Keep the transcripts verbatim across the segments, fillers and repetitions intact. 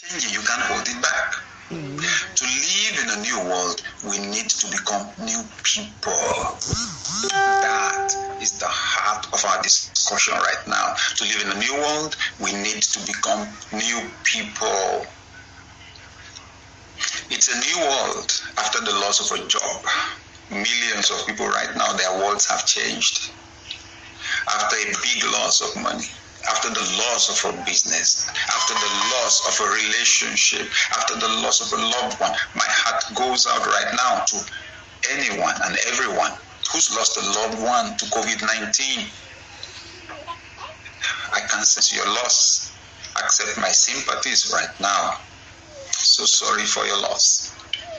changing. You can't hold it back. Mm-hmm. To live in a new world, we need to become new people. That is the heart of our discussion right now. To live in a new world, we need to become new people. It's a new world after the loss of a job. Millions of people right now, their worlds have changed. After a big loss of money, after the loss of a business, after the loss of a relationship, after the loss of a loved one, my heart goes out right now to anyone and everyone who's lost a loved one to covid nineteen. I can sense your loss. Accept my sympathies right now. So sorry for your loss.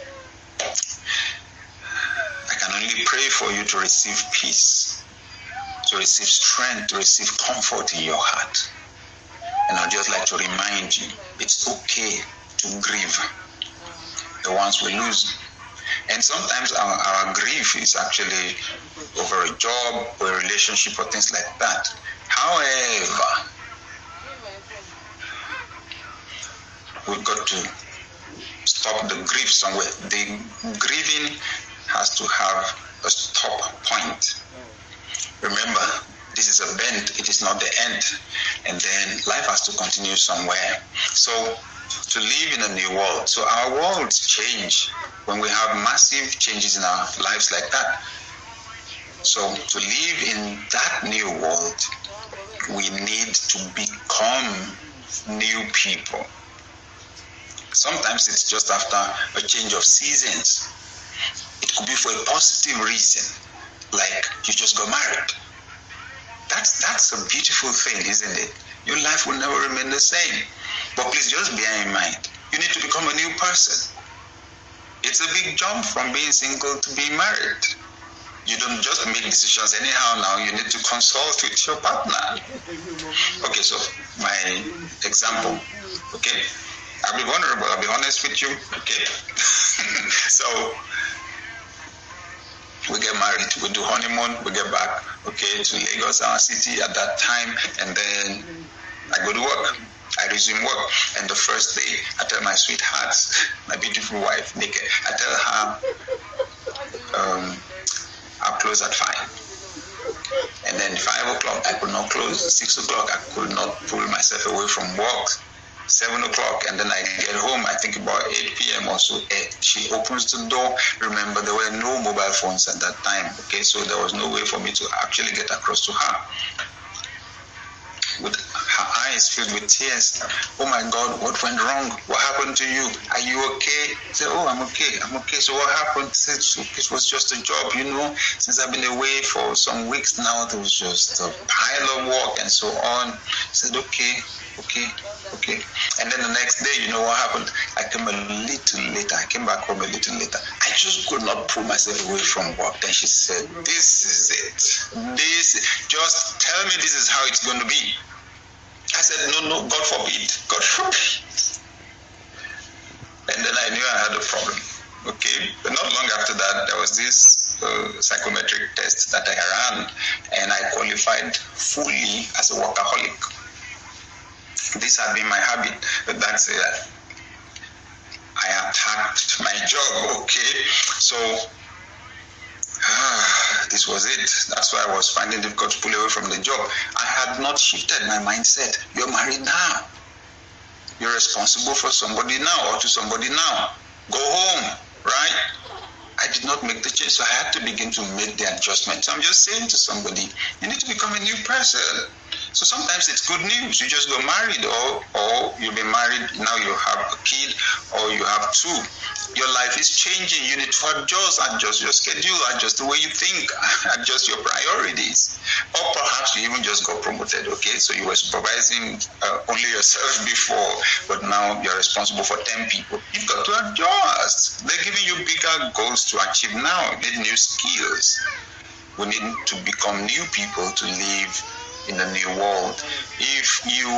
I can only pray for you to receive peace, to receive strength, to receive comfort in your heart. And I'd just like to remind you, it's okay to grieve the ones we lose. And sometimes our, our grief is actually over a job or a relationship or things like that. However, we've got to stop the grief somewhere. The grieving has to have a stop point. Remember, this is a bend, it is not the end. And then life has to continue somewhere. So, to live in a new world. So our worlds change when we have massive changes in our lives like that. So to live in that new world, we need to become new people. Sometimes it's just after a change of seasons. It could be for a positive reason, like you just got married. That's that's a beautiful thing, isn't it? Your life will never remain the same. But please just bear in mind, you need to become a new person. It's a big jump from being single to being married. You don't just make decisions anyhow now, you need to consult with your partner. Okay, so my example, okay? I'll be vulnerable, I'll be honest with you, okay? So, we get married, we do honeymoon, we get back, okay, to Lagos, our city at that time, and then I go to work. I resume work, and the first day, I tell my sweetheart, my beautiful wife, Nikki, I tell her, um, I'll close at five. And then five o'clock, I could not close. Six o'clock, I could not pull myself away from work. Seven o'clock, and then I get home, I think about eight p.m. or so. She opens the door. Remember, there were no mobile phones at that time, okay? So there was no way for me to actually get across to her. With her eyes filled with tears. Oh my God, what went wrong? What happened to you? Are you okay? I said, oh, I'm okay, I'm okay. So what happened? I said, so it was just a job, you know. Since I've been away for some weeks now, there was just a pile of work and so on. I said, okay, okay, okay. And then the next day, you know what happened? I came a little later. I came back home a little later. I just could not pull myself away from work. Then she said, this is it. This, just tell me this is how it's going to be. I said, no, no, God forbid, God forbid. And then I knew I had a problem, okay? But not long after that, there was this uh, psychometric test that I ran, and I qualified fully as a workaholic. This had been my habit, but that's it. I attacked my job, okay? So, ah, this was it. That's why I was finding it difficult to pull away from the job. I had not shifted my mindset. You're married now. You're responsible for somebody now or to somebody now. Go home, right? I did not make the change, so I had to begin to make the adjustment. So I'm just saying to somebody, you need to become a new person. So sometimes it's good news. You just got married, or or you've been married, now you have a kid, or you have two. Your life is changing. You need to adjust, adjust your schedule, adjust the way you think, adjust your priorities. Or perhaps you even just got promoted, okay? So you were supervising uh, only yourself before, but now you're responsible for ten people. You've got to adjust. They're giving you bigger goals to achieve now. You need new skills. We need to become new people to live in the new world. If you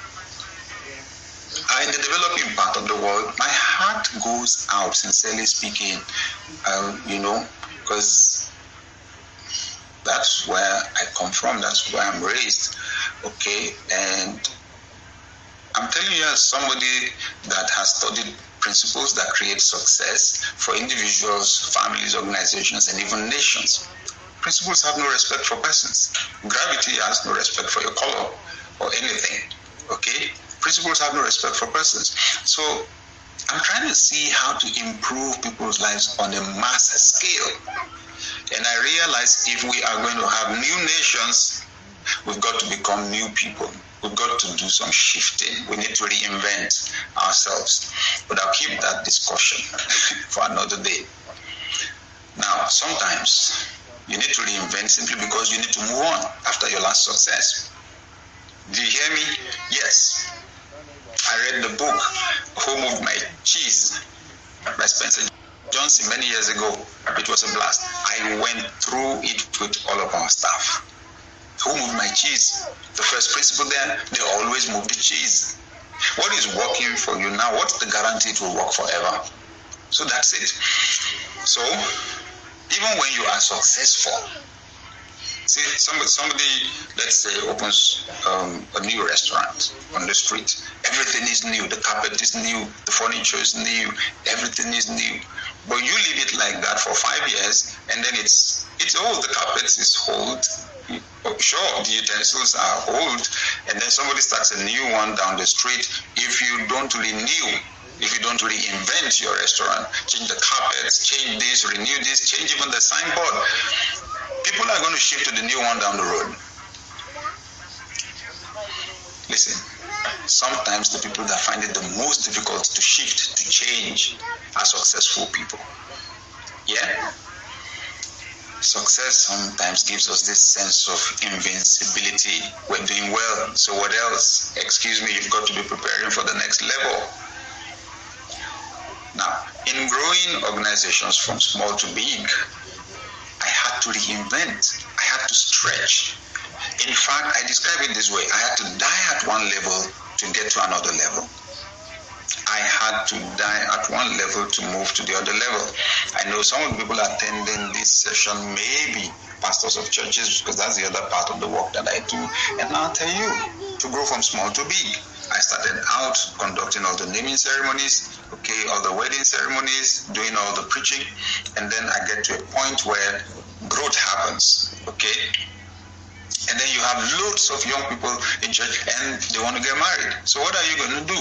are in the developing part of the world, my heart goes out, sincerely speaking, um, you know, because that's where I come from, that's where I'm raised, okay, and I'm telling you as somebody that has studied principles that create success for individuals, families, organizations, and even nations. Principles have no respect for persons. Gravity has no respect for your color or anything. Okay? Principles have no respect for persons. So I'm trying to see how to improve people's lives on a mass scale. And I realize if we are going to have new nations, we've got to become new people. We've got to do some shifting. We need to reinvent ourselves. But I'll keep that discussion for another day. Now, sometimes you need to reinvent simply because you need to move on after your last success. Do you hear me? Yes. I read the book, Who Moved My Cheese by Spencer Johnson many years ago. It was a blast. I went through it with all of our staff. Who moved my cheese? The first principle there, they always move the cheese. What is working for you now? What's the guarantee it will work forever? So that's it. So, even when you are successful, see, somebody, somebody let's say, opens um, a new restaurant on the street. Everything is new. The carpet is new. The furniture is new. Everything is new. But you leave it like that for five years, and then it's it's old. The carpet is old. Sure, the utensils are old, and then somebody starts a new one down the street. If you don't renew, if you don't reinvent your restaurant, change the carpets, change this, renew this, change even the signboard, people are going to shift to the new one down the road. Listen, sometimes the people that find it the most difficult to shift, to change, are successful people. Yeah? Success sometimes gives us this sense of invincibility. We're doing well, so what else? Excuse me, you've got to be preparing for the next level. Now, in growing organizations from small to big, I had to reinvent. I had to stretch. In fact, I describe it this way. I had to die at one level to get to another level. I had to die at one level to move to the other level. I know some of the people attending this session may be pastors of churches, because that's the other part of the work that I do. And I'll tell you, to grow from small to big. I started out conducting all the naming ceremonies, okay, all the wedding ceremonies, doing all the preaching, and then I get to a point where growth happens, okay? And then you have loads of young people in church and they want to get married. So what are you going to do?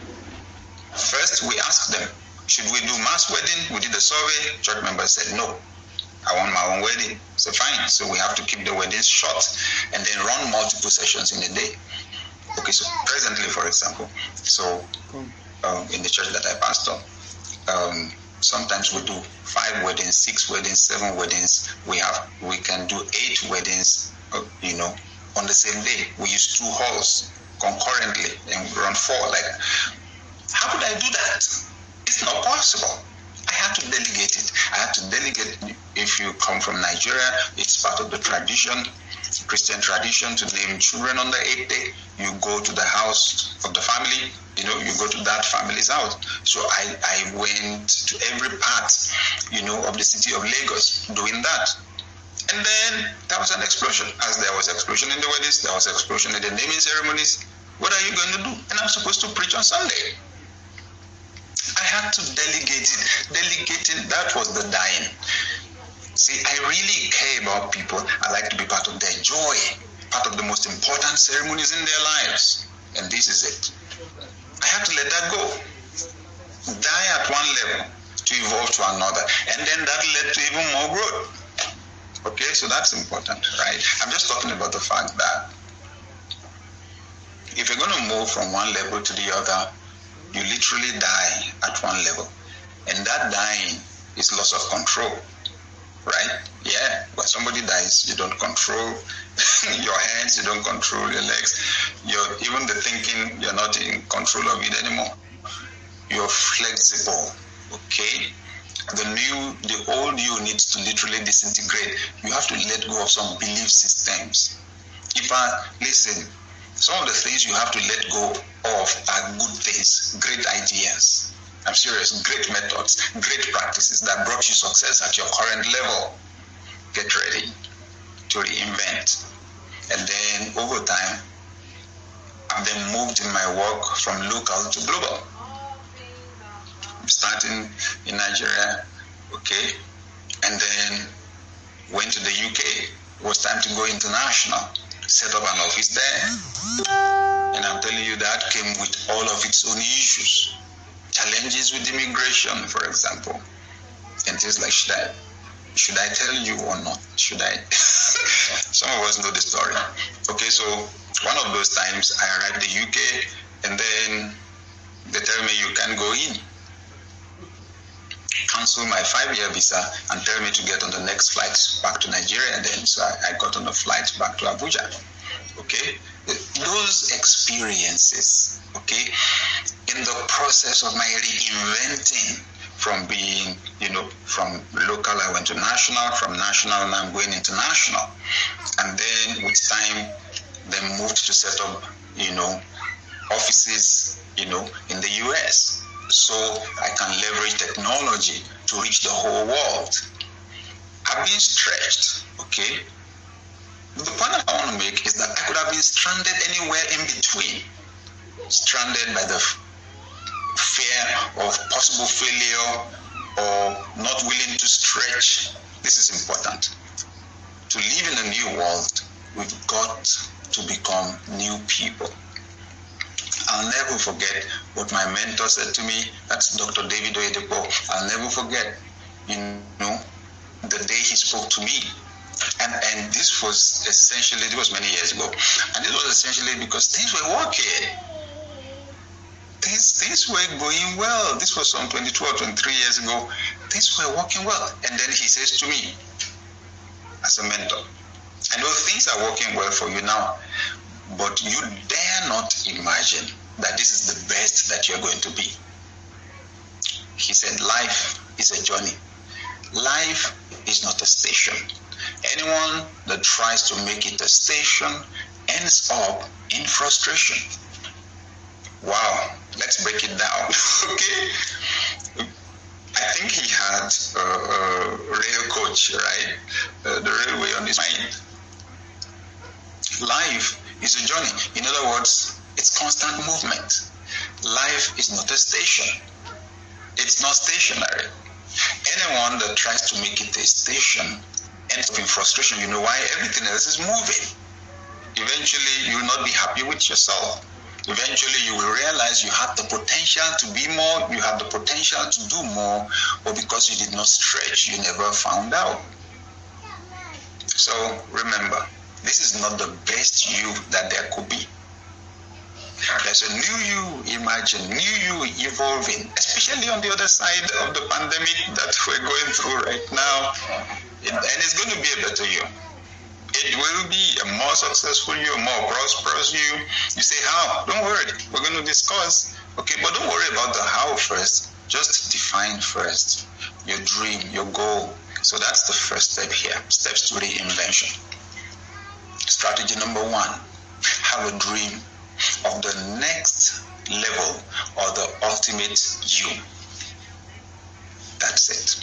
First, we asked them, should we do mass wedding? We did a survey. Church members said, no, I want my own wedding. So fine. So we have to keep the weddings short and then run multiple sessions in a day. Okay, so presently, for example, so um, in the church that I pastor, um, sometimes we do five weddings, six weddings, seven weddings. We have, we can do eight weddings, uh, you know, on the same day. We use two halls concurrently and run four. Like, how would I do that? It's not possible. I had to delegate it. I had to delegate. If you come from Nigeria, it's part of the tradition, Christian tradition, to name children on the eighth day. You go to the house of the family, you know, you go to that family's house. So I, I went to every part, you know, of the city of Lagos doing that. And then there was an explosion. As there was explosion in the weddings, there was explosion in the naming ceremonies. What are you going to do? And I'm supposed to preach on Sunday. I had to delegate it. Delegating, that was the dying. See, I really care about people. I like to be part of their joy, part of the most important ceremonies in their lives. And this is it. I had to let that go. Die at one level to evolve to another. And then that led to even more growth. Okay, so that's important, right? I'm just talking about the fact that if you're going to move from one level to the other, you literally die at one level. And that dying is loss of control, right? Yeah, when somebody dies, you don't control your hands, you don't control your legs. You're, even the thinking, you're not in control of it anymore. You're flexible, okay? The new, the old you needs to literally disintegrate. You have to let go of some belief systems. If I, listen, some of the things you have to let go of are good things, great ideas. I'm serious, great methods, great practices that brought you success at your current level. Get ready to reinvent. And then over time, I've then moved in my work from local to global. Starting in Nigeria, okay, and then went to the U K. It was time to go international, set up an office there. And I'm telling you, that came with all of its own issues. Challenges with immigration, for example. And things like, should I, should I tell you or not? Should I? Some of us know the story. Okay, so one of those times I arrived in the U K, and then they tell me you can't go in. Cancel my five-year visa and tell me to get on the next flight back to Nigeria. And then so I, I got on a flight back to Abuja. Okay, those experiences, okay, in the process of my reinventing from being, you know, from local I went to national, from national now I'm going international, and then with time, then moved to set up, you know, offices, you know, in the U S so I can leverage technology to reach the whole world. I've been stretched, okay. The point I want to make is that I could have been stranded anywhere in between. Stranded by the f- fear of possible failure or not willing to stretch. This is important. To live in a new world, we've got to become new people. I'll never forget what my mentor said to me. That's Doctor David Oyedepo. I'll never forget, you know, the day he spoke to me. And and this was essentially, it was many years ago, and it was essentially because things were working. Things, things were going well. This was some twenty-two or twenty-three years ago. Things were working well. And then he says to me, as a mentor, I know things are working well for you now, but you dare not imagine that this is the best that you're going to be. He said, life is a journey. Life is not a station. Anyone that tries to make it a station ends up in frustration. Wow, let's break it down. Okay? I think he had a, a rail coach, right? Uh, the railway on his mind. Life is a journey. In other words, it's constant movement. Life is not a station. It's not stationary. Anyone that tries to make it a station ends up in frustration. You know why? Everything else is moving. Eventually, you will not be happy with yourself. Eventually, you will realize you have the potential to be more, you have the potential to do more, but because you did not stretch, you never found out. So, remember, this is not the best you that there could be. There's a new you, imagine, new you evolving, especially on the other side of the pandemic that we're going through right now. It, and it's going to be a better you. It will be a more successful you, a more prosperous you. You say how? Don't worry. We're going to discuss. Okay, but don't worry about the how first. Just define first your dream, your goal. So that's the first step here. Steps to reinvention. Strategy number one, have a dream of the next level or the ultimate you. That's it.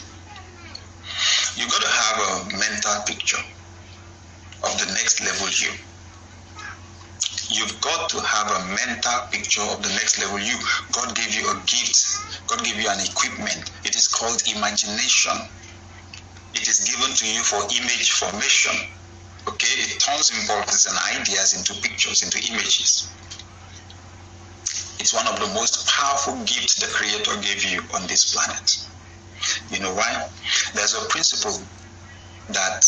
You got to have a mental picture of the next level you. You've got to have a mental picture of the next level you. God gave you a gift. God gave you an equipment. It is called imagination. It is given to you for image formation. Okay, it turns impulses and ideas into pictures, into images. It's one of the most powerful gifts the Creator gave you on this planet. You know why? There's a principle that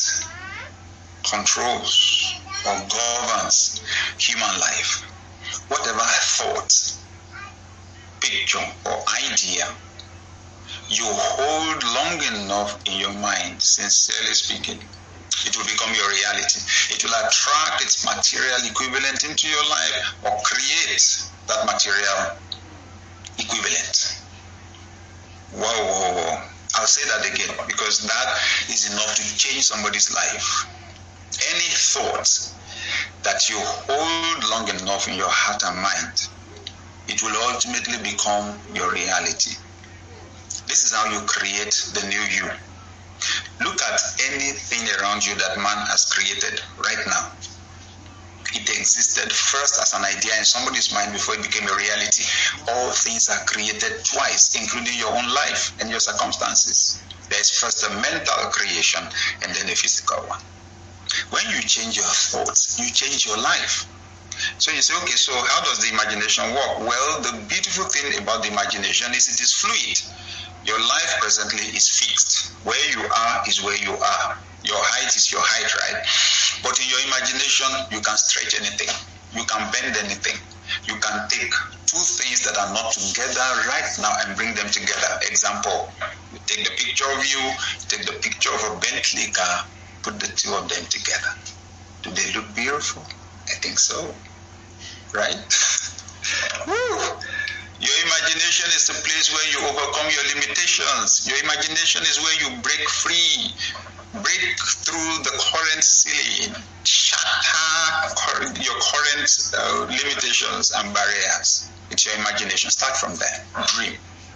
controls or governs human life. Whatever thought, picture, or idea you hold long enough in your mind, sincerely speaking, it will become your reality. It will attract its material equivalent into your life or create that material equivalent. Whoa, whoa, whoa. I'll say that again because that is enough to change somebody's life. Any thought that you hold long enough in your heart and mind, it will ultimately become your reality. This is how you create the new you. Look at anything around you that man has created right now. it existed first as an idea in somebody's mind before it became a reality. All things are created twice, including your own life and your circumstances. There's first a mental creation and then a physical one. When you change your thoughts, you change your life. So you say, okay, so how does the imagination work? Well, the beautiful thing about the imagination is it is fluid. Your life presently is fixed. Where you are is where you are. Your height is your height, right? But in your imagination, you can stretch anything. You can bend anything. You can take two things that are not together right now and bring them together. Example, you take the picture of you, take the picture of a Bentley car, put the two of them together. Do they look beautiful? I think so. Right? Woo! Your imagination is the place where you overcome your limitations. Your imagination is where you break free, break through the current ceiling, shatter your current uh, limitations and barriers. It's your imagination. Start from there. Dream.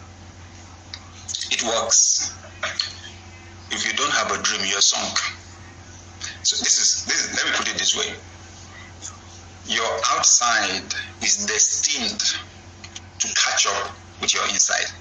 It works. If you don't have a dream, you're sunk. So this is, this is, let me put it this way. Your outside is destined to catch up with your inside.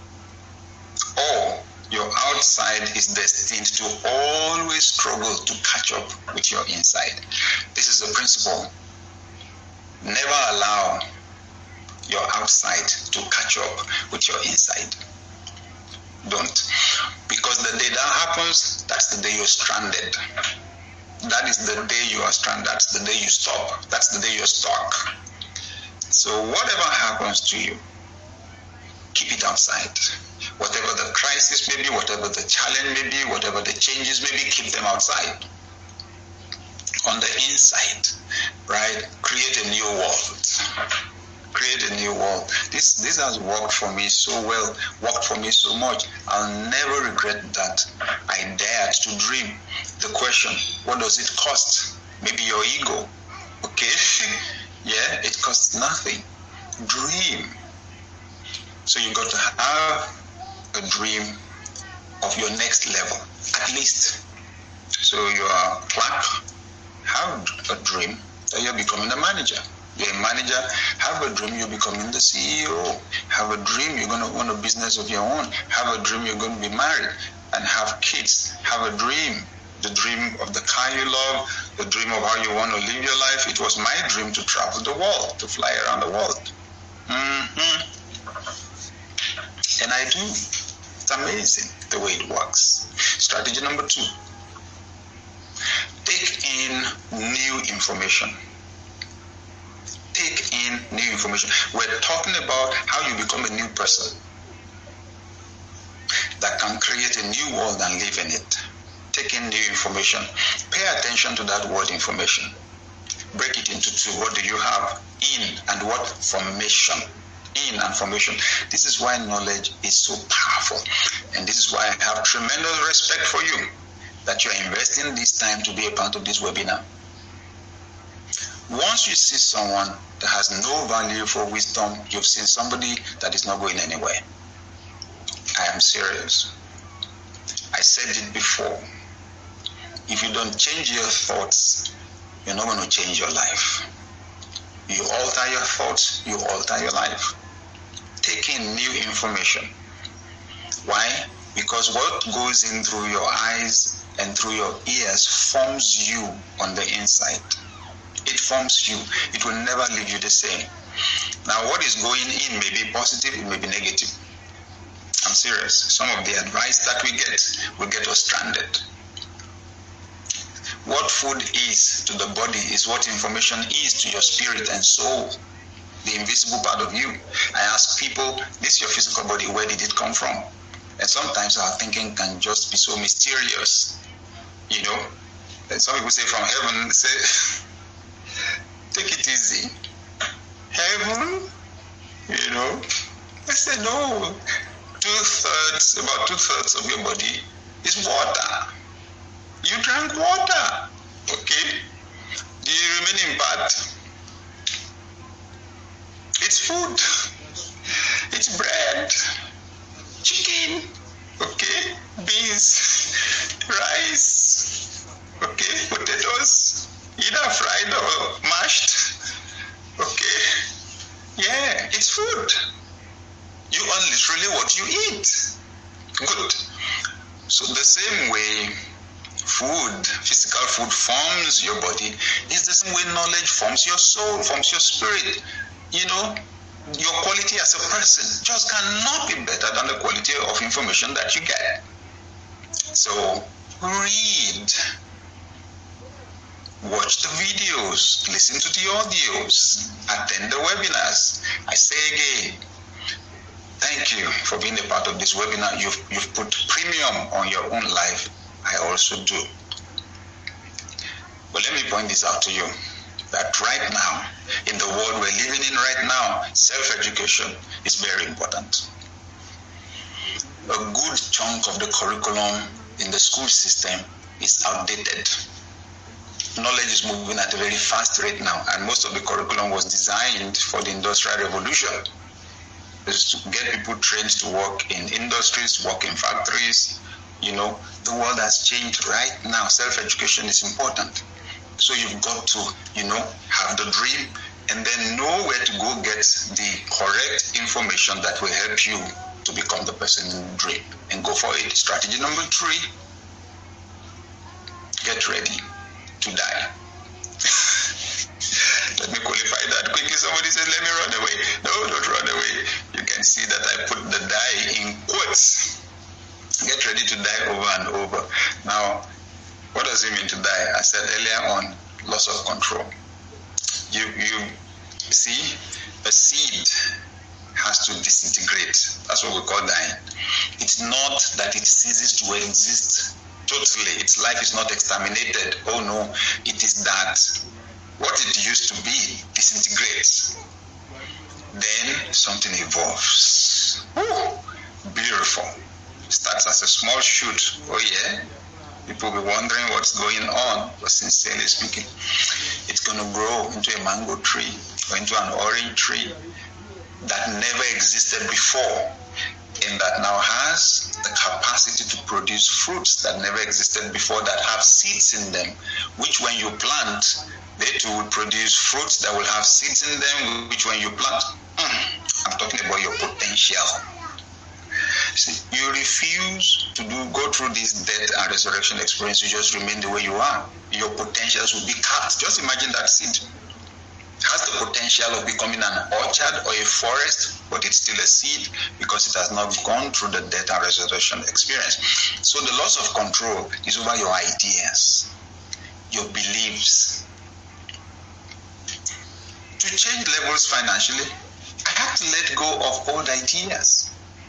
Or your outside is destined to always struggle to catch up with your inside. This is a principle. Never allow your outside to catch up with your inside. Don't. Because the day that happens, that's the day you're stranded. That is the day you are stranded. That's the day you stop. That's the day you're stuck. So whatever happens to you, keep it outside. Whatever the crisis may be, whatever the challenge may be, whatever the changes may be, keep them outside. On the inside, right? Create a new world. Create a new world. This this has worked for me so well, worked for me so much. I'll never regret that I dared to dream. The question, what does it cost? Maybe your ego. Okay? Yeah, it costs nothing. Dream. So you got to have a dream of your next level, at least. So your clerk, have a dream that you're becoming a manager. You're a manager, have a dream you're becoming the C E O. Have a dream you're going to own a business of your own. Have a dream you're going to be married and have kids. Have a dream, the dream of the car you love, the dream of how you want to live your life. It was my dream to travel the world, to fly around the world. Mm-hmm. And I do. It's amazing the way it works. Strategy number two. Take in new information. Take in new information. We're talking about how you become a new person that can create a new world and live in it. Take in new information. Pay attention to that word information. Break it into two. What do you have? In and what? Formation. In and formation. This is why knowledge is so powerful. And this is why I have tremendous respect for you, that you are investing this time to be a part of this webinar. Once you see someone that has no value for wisdom, you've seen somebody that is not going anywhere. I am serious. I said it before. If you don't change your thoughts, you're not going to change your life. You alter your thoughts, you alter your life. Take in new information. Why? Because what goes in through your eyes and through your ears forms you on the inside. It forms you. It will never leave you the same. Now, what is going in may be positive, it may be negative. I'm serious. Some of the advice that we get will get us stranded. What food is to the body is what information is to your spirit and soul, the invisible part of you. I ask people, this is your physical body, where did it come from? And sometimes our thinking can just be so mysterious, you know. And some people say from heaven, they say, take it easy. Heaven, you know. I say, no, two-thirds, about two-thirds of your body is water. You drank water, okay? The remaining part, it's food, it's bread, chicken, okay? Beans, rice, okay? Potatoes, either fried or mashed. really what you eat. Good. So the same way food, physical food forms your body, is the same way knowledge forms your soul, forms your spirit. You know, your quality as a person just cannot be better than the quality of information that you get. So read, watch the videos, listen to the audios, attend the webinars. I say again, thank you for being a part of this webinar. You've, you've put premium on your own life. I also do. But let me point this out to you, that right now, in the world we're living in right now, self-education is very important. A good chunk of the curriculum in the school system is outdated. Knowledge is moving at a very fast rate now, and most of the curriculum was designed for the Industrial Revolution. Is to get people trained to work in industries, work in factories. You know, the world has changed right now. Self-education is important. So you've got to, you know, have the dream and then know where to go get the correct information that will help you to become the person in the dream and go for it. Strategy number three, get ready to die. Let me qualify that quickly. Somebody said, let me run away. No, don't run away. You can see that I put the die in quotes. Get ready to die over and over. Now, what does it mean to die? I said earlier on, loss of control. You, you see, a seed has to disintegrate. That's what we call dying. It's not that it ceases to exist totally. Its life is not exterminated. Oh no, it is that what it used to be disintegrates. Then something evolves. Woo! Beautiful. Starts as a small shoot. Oh yeah? People will be wondering what's going on, but sincerely speaking, it's going to grow into a mango tree or into an orange tree that never existed before, and that now has the capacity to produce fruits that never existed before, that have seeds in them, which when you plant, they too will produce fruits that will have seeds in them, which when you plant, mm, I'm talking about your potential. See, you refuse to do go through this death and resurrection experience, you just remain the way you are. Your potentials will be capped. Just imagine that seed has the potential of becoming an orchard or a forest, but it's still a seed because it has not gone through the death and resurrection experience. So the loss of control is over your ideas, your beliefs. To change levels financially, I have to let go of old ideas.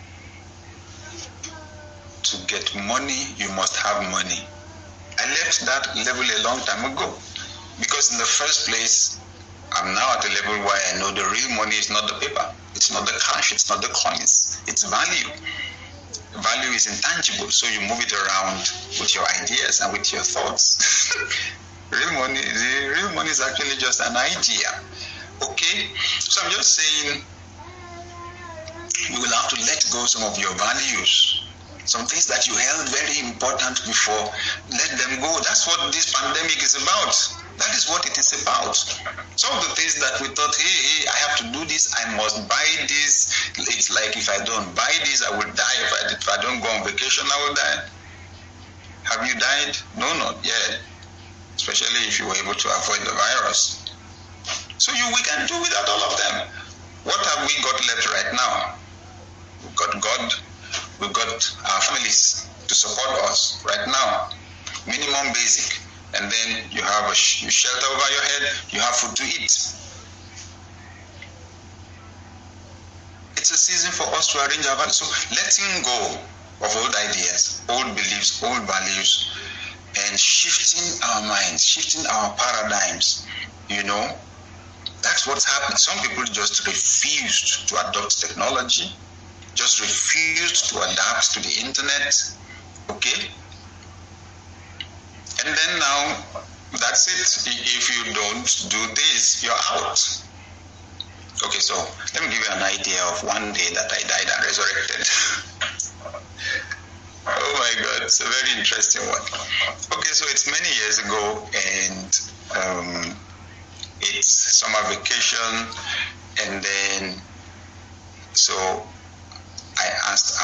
To get money, you must have money. I left that level a long time ago because in the first place, I'm now at a level where I know the real money is not the paper. It's not the cash. It's not the coins. It's value. Value is intangible, so you move it around with your ideas and with your thoughts. Real money, the real money is actually just an idea. Okay? So I'm just saying you will have to let go some of your values. Some things that you held very important before, let them go. That's what this pandemic is about. That is what it is about. Some of the things that we thought, hey, hey, I have to do this, I must buy this. It's like if I don't buy this, I will die. If I, if I don't go on vacation, I will die. Have you died? No, not yet. Especially if you were able to avoid the virus. So you, we can do without all of them. What have we got left right now? We've got God. We've got our families to support us right now. Minimum basic. And then you have a sh- shelter over your head. You have food to eat. It's a season for us to arrange our values. So letting go of old ideas, old beliefs, old values, and shifting our minds, shifting our paradigms, you know, that's what's happening. Some people just refused to adopt technology, just refused to adapt to the internet, okay? And then now, that's it. If you don't do this, you're out. Okay, so let me give you an idea of one day that I died and resurrected. Oh my God, it's a very interesting one. Okay, so it's many years ago, and um, it's summer vacation, and then so I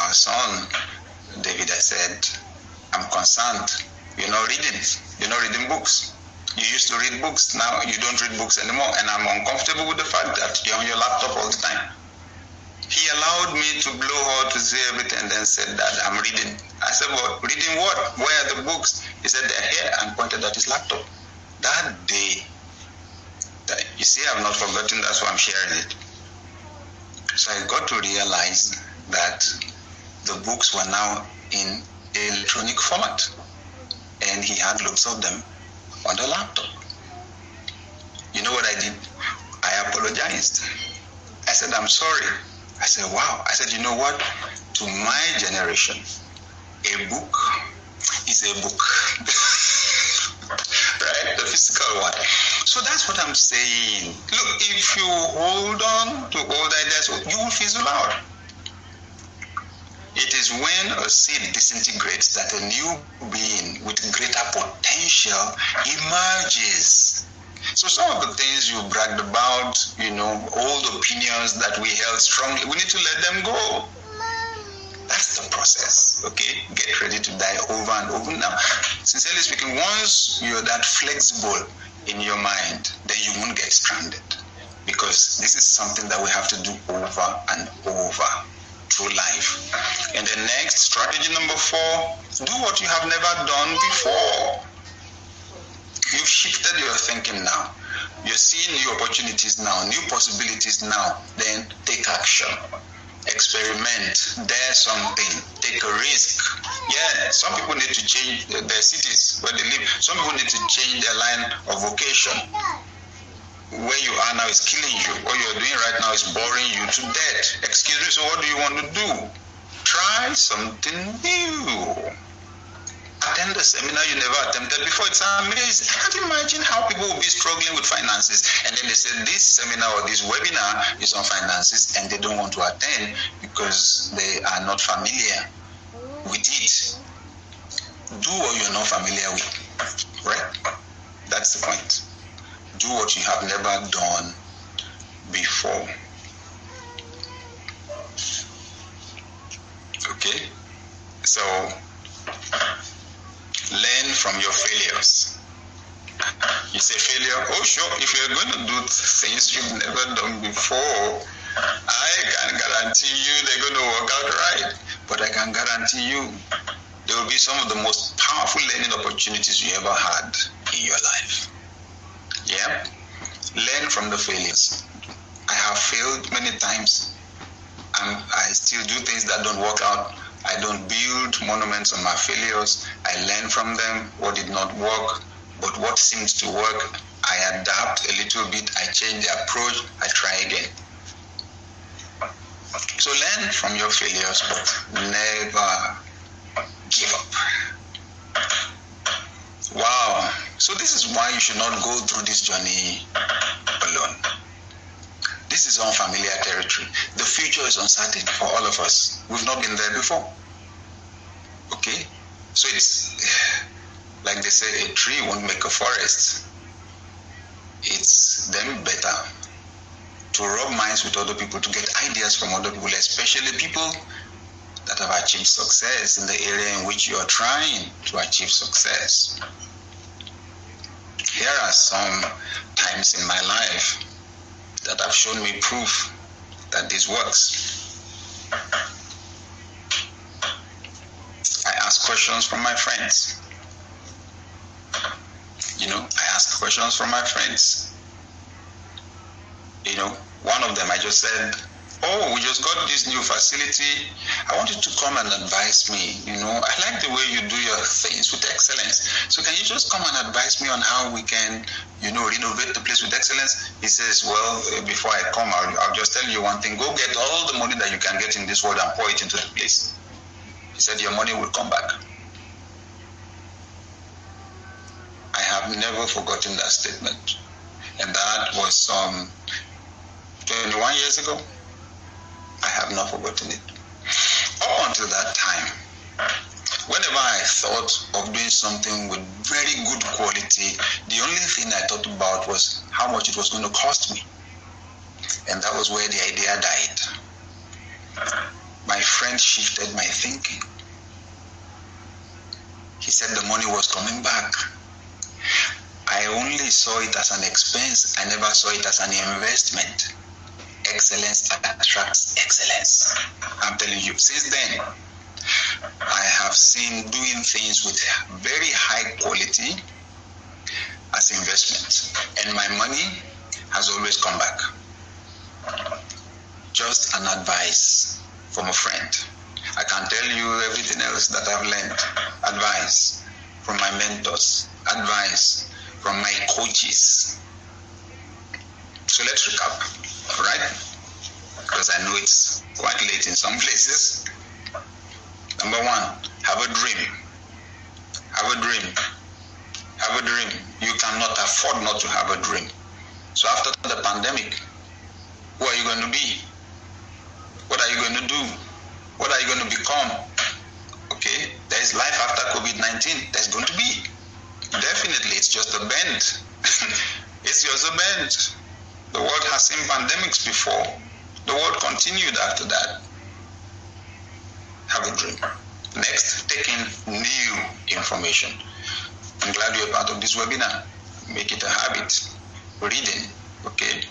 our son, David, I said, I'm concerned. You're not reading. You're not reading books. You used to read books. Now you don't read books anymore. And I'm uncomfortable with the fact that you're on your laptop all the time. He allowed me to blow hot to say everything and then said that I'm reading. I said, well, reading what? Where are the books? He said, they're here, and pointed at his laptop. That day, that, you see, I've not forgotten, that's why I'm sharing it. So I got to realize that the books were now in electronic format, and he had loads of them on the laptop. You know what I did? I apologized. I said, I'm sorry. I said, wow. I said, you know what? To my generation, a book is a book. Right? The physical one. So that's what I'm saying. Look, if you hold on to old ideas, you will fizzle out. It is when a seed disintegrates that a new being with greater potential emerges. So some of the things you bragged about, you know, old opinions that we held strongly, we need to let them go. That's the process, okay? Get ready to die over and over. Now, sincerely speaking, once you're that flexible in your mind, then you won't get stranded. Because this is something that we have to do over and over through life. And the next, strategy number four, do what you have never done before. You've shifted your thinking now. You're seeing new opportunities now, new possibilities now. Then take action. Experiment. Dare something. Take a risk. Yeah, some people need to change their cities where they live. Some people need to change their line of vocation. Where you are now is killing you. What you're doing right now is boring you to death. Excuse me, so what do you want to do? Try something new. Attend a seminar you never attempted before. It's amazing. I can't imagine how people will be struggling with finances, and then they say this seminar or this webinar is on finances, and they don't want to attend because they are not familiar with it. Do what you're not familiar with, right? That's the point. Do what you have never done before. Okay? So, learn from your failures. You say failure, oh sure, if you're going to do things you've never done before, I can guarantee you they're going to work out right. But I can guarantee you there will be some of the most powerful learning opportunities you ever had in your life. Yeah? Learn from the failures. I have failed many times, and I still do things that don't work out. I don't build monuments on my failures. I learn from them what did not work, but what seems to work, I adapt a little bit, I change the approach, I try again. So learn from your failures, but never give up. Wow. So this is why you should not go through this journey alone. This is unfamiliar territory. The future is uncertain for all of us. We've not been there before. Okay? So it's like they say, a tree won't make a forest. It's then better to rub minds with other people, to get ideas from other people, especially people that have achieved success in the area in which you are trying to achieve success. Here are some times in my life that have shown me proof that this works. I ask questions from my friends. You know, I ask questions from my friends. You know, one of them I just said, oh, we just got this new facility. I want you to come and advise me. You know, I like the way you do your things with excellence. So can you just come and advise me on how we can, you know, renovate the place with excellence? He says, well, before I come, I'll, I'll just tell you one thing. Go get all the money that you can get in this world and pour it into the place. He said, your money will come back. I have never forgotten that statement. And that was some um, twenty-one years ago. I have not forgotten it. Up until that time, whenever I thought of doing something with very good quality, the only thing I thought about was how much it was going to cost me. And that was where the idea died. my friend shifted my thinking. He said the money was coming back. I only saw it as an expense. I never saw it as an investment. Excellence attracts excellence. I'm telling you, since then, I have seen doing things with very high quality as investment, and my money has always come back. Just an advice from a friend. I can tell you everything else that I've learned. Advice from my mentors. Advice from my coaches. So let's recap, all right? Because I know it's quite late in some places. Number one, have a dream. Have a dream. Have a dream. You cannot afford not to have a dream. So after the pandemic, who are you going to be? What are you going to do? What are you going to become? Okay, there is life after COVID nineteen. There's going to be. Definitely, it's just a bend. It's just a bend. The world has seen pandemics before. The world continued after that. Have a dream. Next, take in new information. I'm glad you're part of this webinar. Make it a habit. Reading, okay?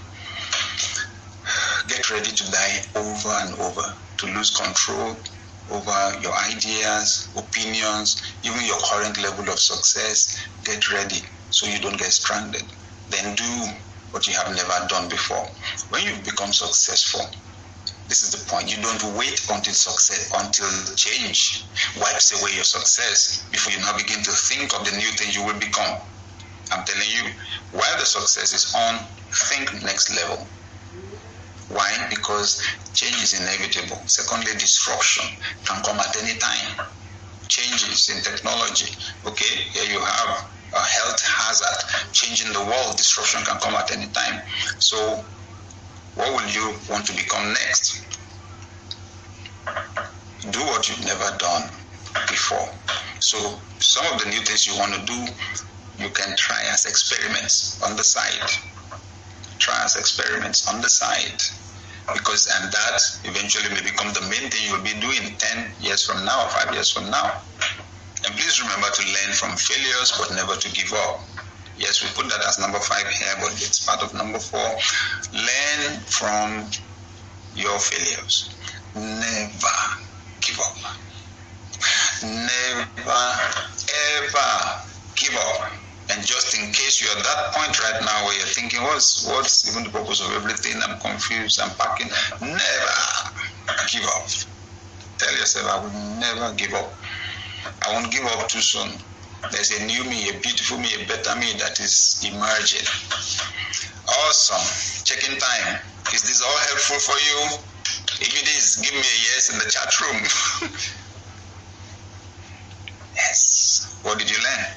Get ready to die over and over, to lose control over your ideas, opinions, even your current level of success. Get ready so you don't get stranded. Then do what you have never done before. When you become successful, this is the point. You don't wait until success, until change wipes away your success before you now begin to think of the new thing you will become. I'm telling you, while the success is on, think next level. Why? Because change is inevitable. Secondly, disruption can come at any time. Changes in technology. Okay, here you have a health hazard changing the world. Disruption can come at any time. So what will you want to become next? Do what you've never done before. So some of the new things you want to do, you can try as experiments on the side. Try as experiments on the side. Because and that eventually may become the main thing you'll be doing ten years from now, five years from now. And please remember to learn from failures, but never to give up. Yes, we put that as number five here, but it's part of number four. Learn from your failures. Never give up. Never, ever give up. And just in case you're at that point right now where you're thinking, what's, what's even the purpose of everything? I'm confused, I'm packing. Never give up. Tell yourself, I will never give up. I won't give up too soon. There's a new me, a beautiful me, a better me that is emerging. Awesome. Checking time. Is this all helpful for you? If it is, give me a yes in the chat room. Yes. What did you learn?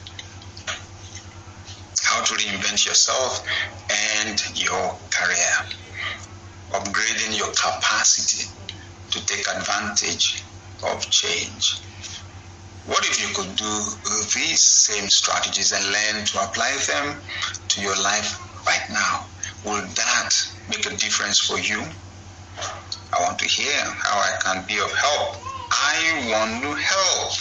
How to reinvent yourself and your career. Upgrading your capacity to take advantage of change. What if you could do these same strategies and learn to apply them to your life right now? Will that make a difference for you? I want to hear how I can be of help. I want to help.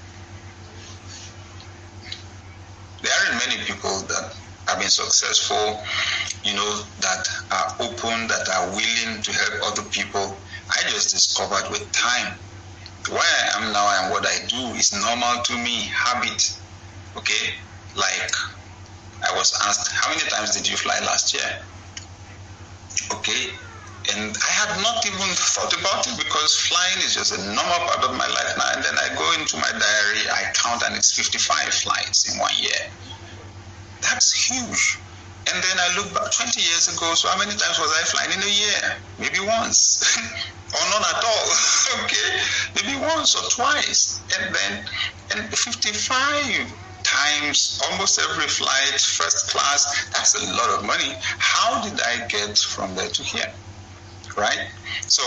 There aren't many people that have been successful, you know, that are open, that are willing to help other people. I just discovered with time. Where I am now and what I do is normal to me, habit. Okay? Like, I was asked, how many times did you fly last year? Okay? And I had not even thought about it because flying is just a normal part of my life now. And then I go into my diary, I count, and it's fifty-five flights in one year. That's huge. And then I look back twenty years ago, so how many times was I flying in a year? Maybe once. Or none at all. Okay? Maybe once or twice. And then and fifty-five times, almost every flight, first class, that's a lot of money. How did I get from there to here? Right? So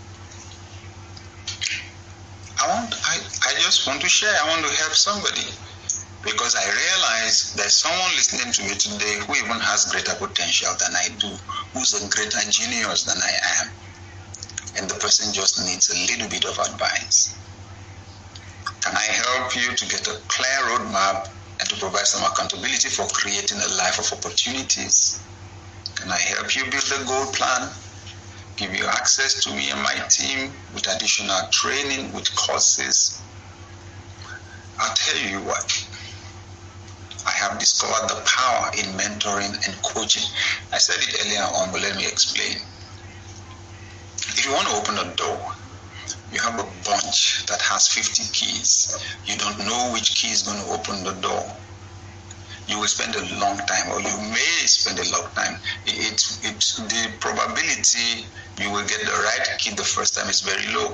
I want I, I just want to share, I want to help somebody. Because I realize there's someone listening to me today who even has greater potential than I do, who's a greater genius than I am. and the person just needs a little bit of advice. Can I help you to get a clear roadmap and to provide some accountability for creating a life of opportunities? Can I help you build a goal plan? Give you access to me and my team with additional training, with courses? I'll tell you what. I have discovered the power in mentoring and coaching. I said it earlier on, but let me explain. If you want to open a door, you have a bunch that has fifty keys. You don't know which key is going to open the door. You will spend a long time, or you may spend a long time. It, it, it, the probability you will get the right key the first time is very low.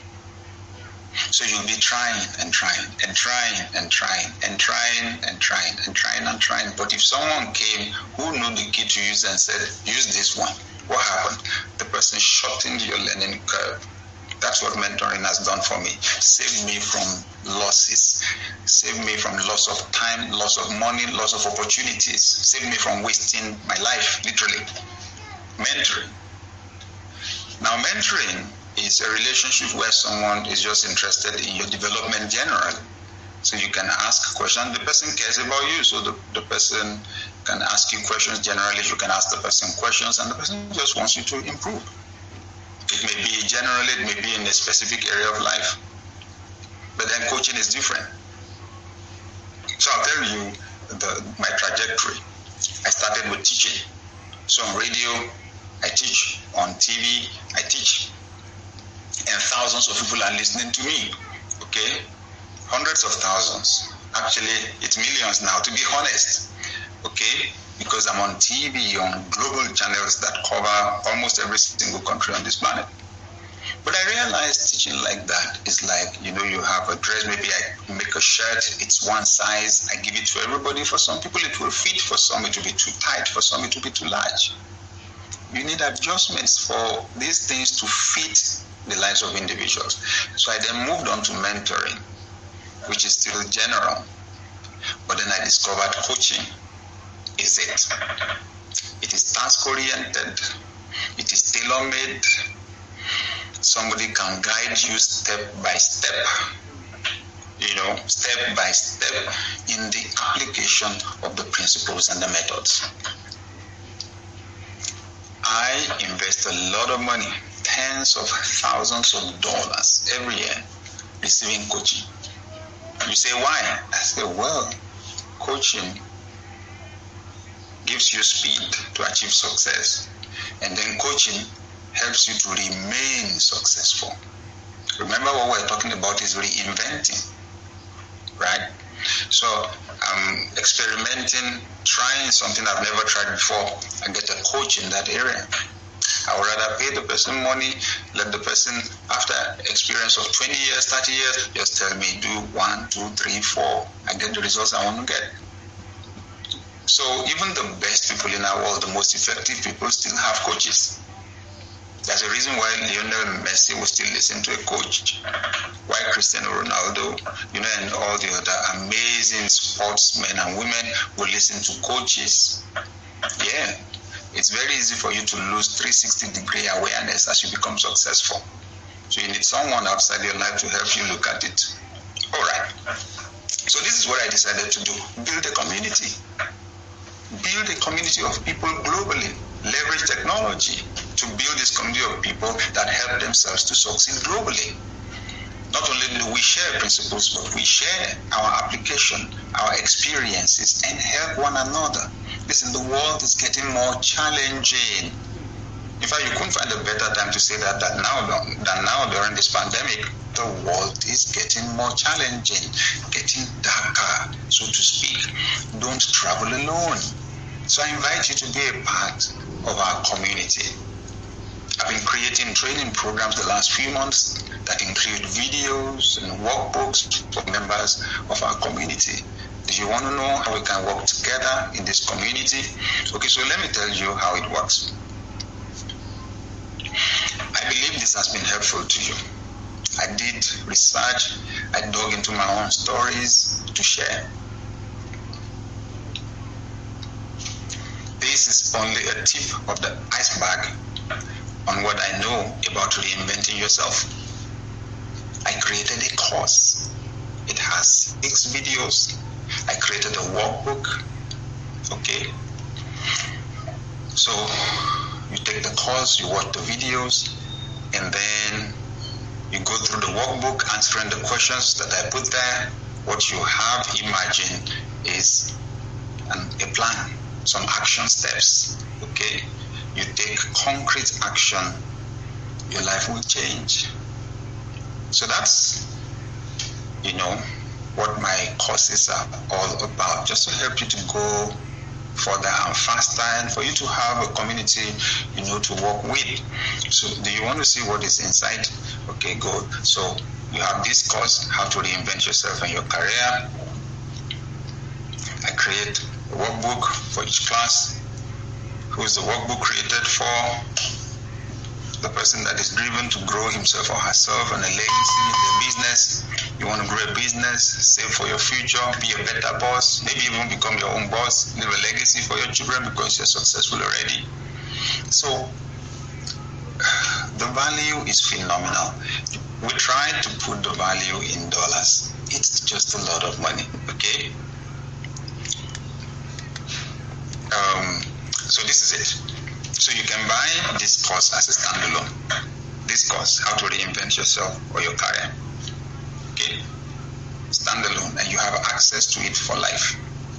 So you'll be trying and trying and trying and trying and trying and trying and trying and trying. But if someone came who knew the key to use and said, use this one, what happened? The person shortened your learning curve. That's what mentoring has done for me. Saved me from losses. Saved me from loss of time, loss of money, loss of opportunities. Saved me from wasting my life, literally. Mentoring. Now, mentoring is a relationship where someone is just interested in your development generally. So you can ask questions. The person cares about you, so the, the person can ask you questions generally. You can ask the person questions, and the person just wants you to improve. It may be generally, it may be in a specific area of life. But then coaching is different. So I'll tell you the, my trajectory. I started with teaching. So on radio, I teach. On T V, I teach. And thousands of people are listening to me. Okay? Hundreds of thousands. Actually, it's millions now, to be honest. Okay? Because I'm on T V, on global channels that cover almost every single country on this planet. But I realized teaching like that is like, you know, you have a dress, maybe I make a shirt, it's one size, I give it to everybody. For some people it will fit, for some it will be too tight, for some it will be too large. You need adjustments for these things to fit the lives of individuals. So I then moved on to mentoring, which is still general. But then I discovered coaching is it. It is task-oriented. It is tailor-made. Somebody can guide you step by step, you know, step by step in the application of the principles and the methods. I invest a lot of money, tens of thousands of dollars every year, receiving coaching. You say, why? I say, well, coaching gives you speed to achieve success, and then coaching helps you to remain successful. Remember, what we're talking about is reinventing, right? So I'm experimenting, trying something I've never tried before, and get a coach in that area. I would rather pay the person money, let the person, after experience of twenty years, thirty years, just tell me, do one, two, three, four, I get the results I want to get. So even the best people in our world, the most effective people, still have coaches. There's a reason why Lionel Messi will still listen to a coach, why Cristiano Ronaldo, you know, and all the other amazing sportsmen and women will listen to coaches. Yeah, it's very easy for you to lose three hundred sixty degree awareness as you become successful. So you need someone outside your life to help you look at it. All right. So this is what I decided to do. Build a community. Build a community of people globally. Leverage technology to build this community of people that help themselves to succeed globally. Not only do we share principles, but we share our application, our experiences, and help one another. Listen, the world is getting more challenging. In fact, you couldn't find a better time to say that than now, than now during this pandemic. The world is getting more challenging, getting darker, so to speak. Don't travel alone. So I invite you to be a part of our community. I've been creating training programs the last few months that include videos and workbooks for members of our community. Do you want to know how we can work together in this community? Okay, so let me tell you how it works. I believe this has been helpful to you. I did research, I dug into my own stories to share. This is only a tip of the iceberg. on what I know about reinventing yourself. I created a course. It has six videos. I created a workbook. Okay. So you take the course, you watch the videos, and then you go through the workbook, answering the questions that I put there. What you have imagined is an, a plan, some action steps. Okay. You take concrete action, your life will change. So that's, you know, what my courses are all about, just to help you to go further and faster and for you to have a community, you know, to work with. So do you want to see what is inside? Okay, good. So you have this course, how to reinvent yourself and your career. I create a workbook for each class. Who is the workbook created for? The person that is driven to grow himself or herself and a legacy in their business. You want to grow a business, save for your future, be a better boss, maybe even become your own boss, leave a legacy for your children because you're successful already. So the value is phenomenal. We try to put the value in dollars. It's just a lot of money, okay? Um, so this is it. So you can buy this course as a standalone. This course, how to reinvent yourself or your career. Okay? Standalone, and you have access to it for life.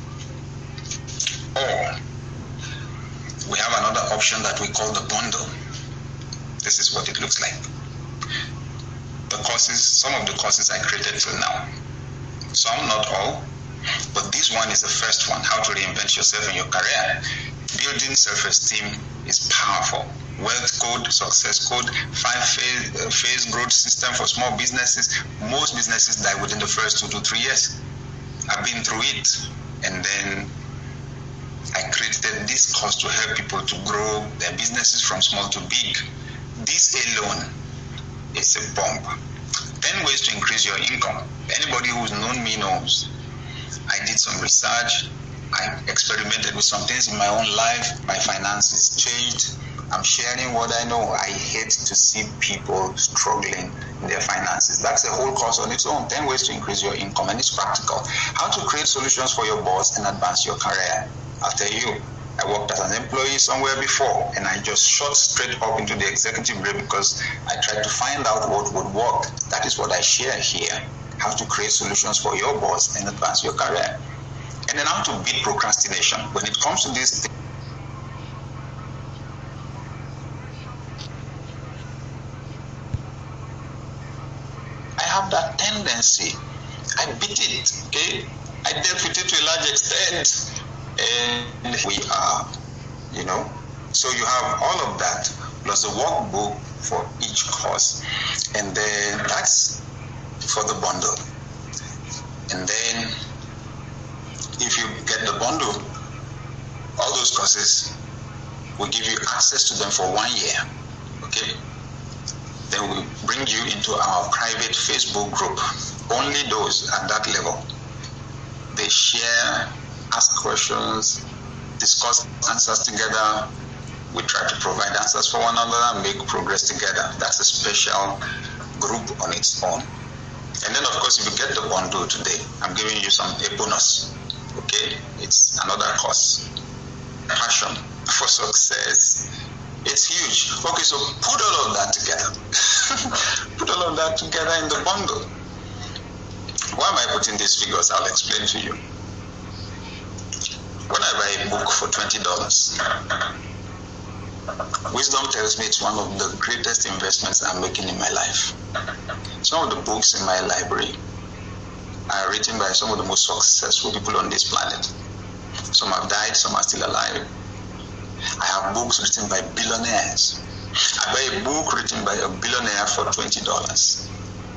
Or we have another option that we call the bundle. This is what it looks like. The courses, some of the courses I created till now. Some, not all. But this one is the first one, how to reinvent yourself in your career. Building self-esteem is powerful. Wealth code, success code, five-phase uh, phase growth system for small businesses. Most businesses die within the first two to three years. I've been through it. And then I created this course to help people to grow their businesses from small to big. This alone is a bomb. ten ways to increase your income. Anybody who's known me knows. I did some research. I experimented with some things in my own life. My finances changed. I'm sharing what I know. I hate to see people struggling in their finances. That's a whole course on its own. ten ways to increase your income, and it's practical. How to create solutions for your boss and advance your career. I'll tell you, I worked as an employee somewhere before, and I just shot straight up into the executive grade because I tried to find out what would work. That is what I share here. How to create solutions for your boss and advance your career. And then how to beat procrastination. When it comes to this thing, I have that tendency. I beat it, okay? I dealt with it to a large extent. And we are, you know. So you have all of that, plus the workbook for each course. And then that's for the bundle. And then if you get the bundle, all those courses will give you access to them for one year. Okay? Then we bring you into our private Facebook group. Only those at that level. They share, ask questions, discuss answers together. We try to provide answers for one another and make progress together. That's a special group on its own. And then, of course, if you get the bundle today, I'm giving you some a bonus. Okay? It's another course. Passion for success. It's huge. Okay, so put all of that together. Put all of that together in the bundle. Why am I putting these figures? I'll explain to you. When I buy a book for twenty dollars, wisdom tells me it's one of the greatest investments I'm making in my life. Some of the books in my library are written by some of the most successful people on this planet. Some have died, some are still alive. I have books written by billionaires. I buy a book written by a billionaire for twenty dollars.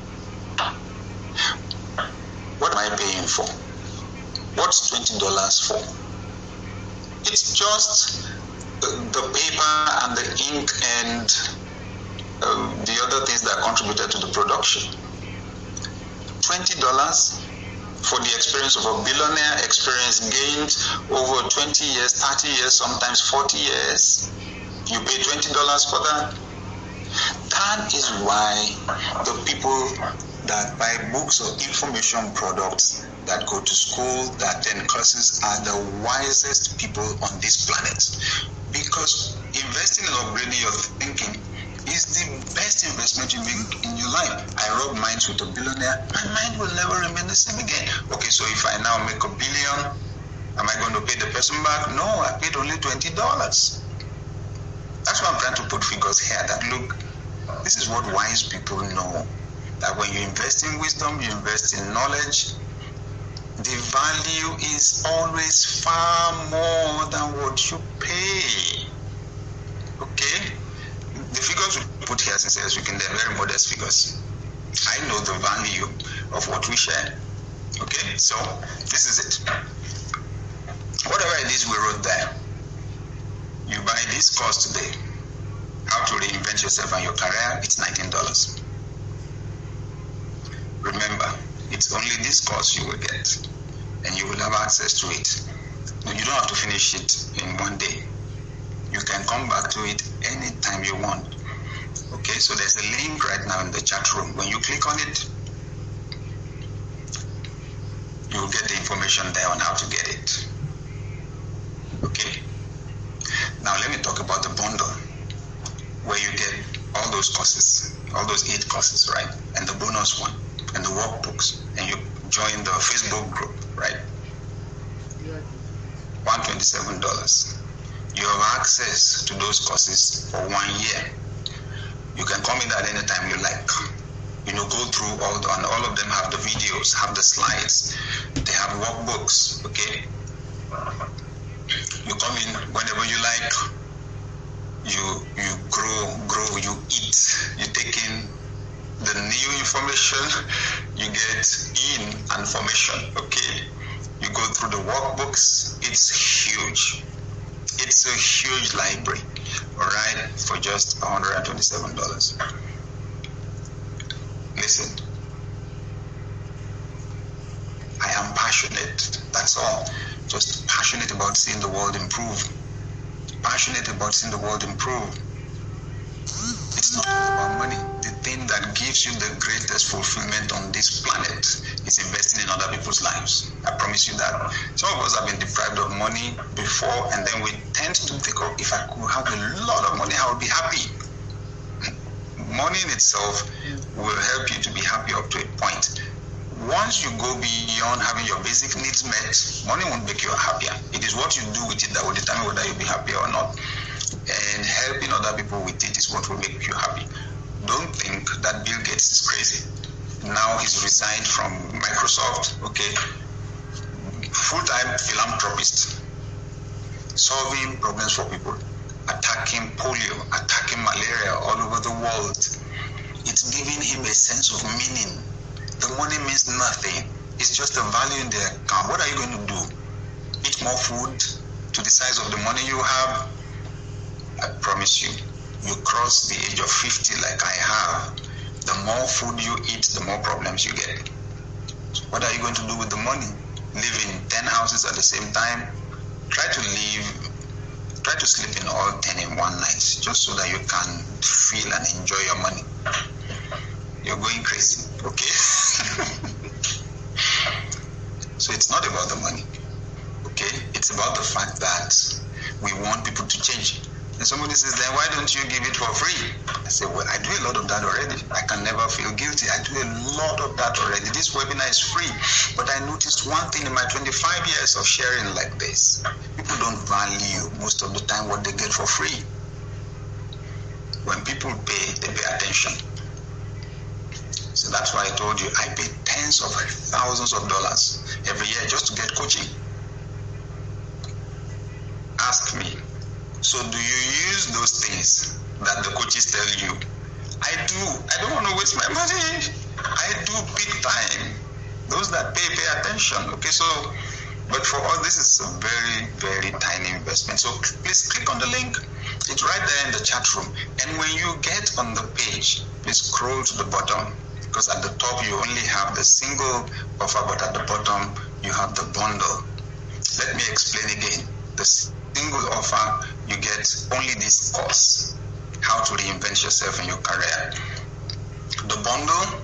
What am I paying for? What's twenty dollars for? It's just the, the paper and the ink and uh, the other things that contributed to the production. twenty dollars for the experience of a billionaire, experience gained over twenty years, thirty years, sometimes forty years. You pay twenty dollars for that. That is why the people that buy books or information products, that go to school, that attend classes, are the wisest people on this planet. Because investing in upgrading your thinking is the best investment you make in your life. I rub minds with a billionaire, my mind will never remain the same again. Okay, so if I now make a billion, am I going to pay the person back? No, I paid only twenty dollars. That's why I'm trying to put figures here that look, this is what wise people know. That when you invest in wisdom, you invest in knowledge, the value is always far more than what you pay. Okay? The figures we put here, since we can, they're very modest figures. I know the value of what we share. Okay? So, this is it. Whatever it is we wrote there, you buy this course today, how to reinvent yourself and your career, it's nineteen dollars. Remember, it's only this course you will get, and you will have access to it. You don't have to finish it in one day. You can come back to it anytime you want. Okay, so there's a link right now in the chat room. When you click on it, you will get the information there on how to get it. Okay, now let me talk about the bundle, where you get all those courses, all those eight courses, right? And the bonus one, and the workbooks, and you join the Facebook group, right? one hundred twenty-seven dollars. You have access to those courses for one year. You can come in at any time you like. You know, go through all the, and all of them have the videos, have the slides, they have workbooks, okay? You come in whenever you like. You you grow, grow, you eat, you take in the new information, you get in information, okay? You go through the workbooks, it's huge. It's a huge library, all right, for just one hundred twenty-seven dollars. Listen, I am passionate, that's all. Just passionate about seeing the world improve. Passionate about seeing the world improve. It's not about money. The thing that gives you the greatest fulfillment on this planet is investing in other people's lives. I promise you that. Some of us have been deprived of money before, and then we tend to think, oh, if I could have a lot of money, I would be happy. Money in itself will help you to be happy up to a point. Once you go beyond having your basic needs met, money won't make you happier. It is what you do with it that will determine whether you'll be happy or not. And helping other people with it is what will make you happy. Don't think that Bill Gates is crazy. Now he's resigned from Microsoft, okay? Full-time philanthropist, solving problems for people, attacking polio, attacking malaria all over the world. It's giving him a sense of meaning. The money means nothing. It's just a value in the account. What are you going to do? Eat more food to the size of the money you have? I promise you, you cross the age of fifty like I have, the more food you eat, the more problems you get. So what are you going to do with the money? Live in ten houses at the same time? Try to live, try to sleep in all ten in one night, just so that you can feel and enjoy your money. You're going crazy, okay? So it's not about the money, okay? It's about the fact that we want people to change. And somebody says, then why don't you give it for free? I say, well, I do a lot of that already. I can never feel guilty. I do a lot of that already. This webinar is free. But I noticed one thing in my twenty-five years of sharing like this. People don't value most of the time what they get for free. When people pay, they pay attention. So that's why I told you, I pay tens of thousands of dollars every year just to get coaching. Ask me. So do you use those things that the coaches tell you? I do. I don't want to waste my money. I do big time. Those that pay, pay attention. Okay, so, but for us, this is a very, very tiny investment. So please click on the link. It's right there in the chat room. And when you get on the page, please scroll to the bottom, because at the top you only have the single offer, but at the bottom you have the bundle. Let me explain again. The single offer, you get only this course, how to reinvent yourself in your career. The bundle,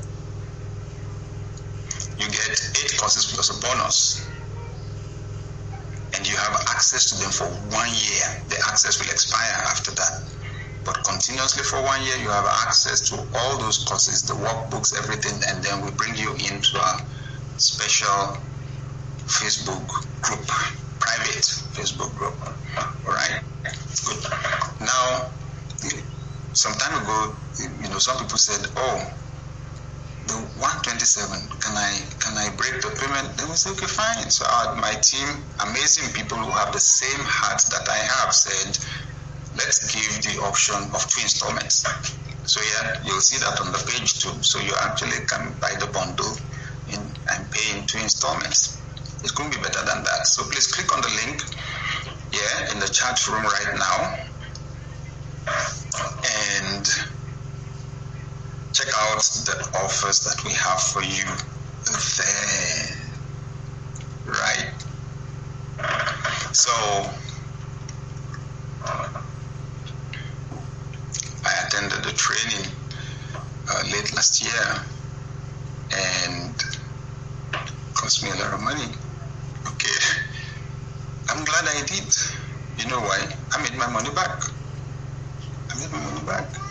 you get eight courses plus a bonus, and you have access to them for one year. The access will expire after that, but continuously for one year you have access to all those courses, the workbooks, everything, and then we bring you into a special Facebook group, private Facebook group. All right, good. Now, some time ago, you know, some people said, "Oh, the one twenty-seven, can I can I break the payment?" Then we said, "Okay, fine." So our, my team, amazing people who have the same heart that I have, said, "Let's give the option of two installments." So yeah, you'll see that on the page too. So you actually can buy the bundle in, and pay in two installments. It couldn't be better than that. So please click on the link here in the chat room right now and check out the offers that we have for you there. Right? So I attended the training uh, late last year and it cost me a lot of money. Okay, I'm glad I did. You know why? I made my money back. I made my money back.